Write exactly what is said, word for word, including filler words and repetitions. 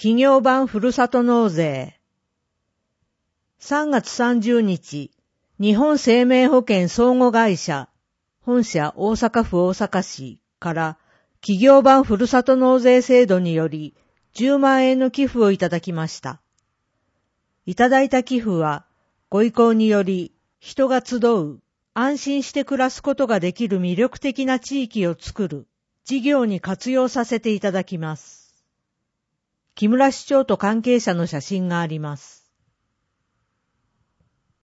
企業版ふるさと納税。さんがつさんじゅうにち、日本生命保険相互会社、本社大阪府大阪市から企業版ふるさと納税制度によりじゅうまんえんの寄付をいただきました。いただいた寄付は、ご意向により人が集う、安心して暮らすことができる魅力的な地域を作る、事業に活用させていただきます。木村市長と関係者の写真があります。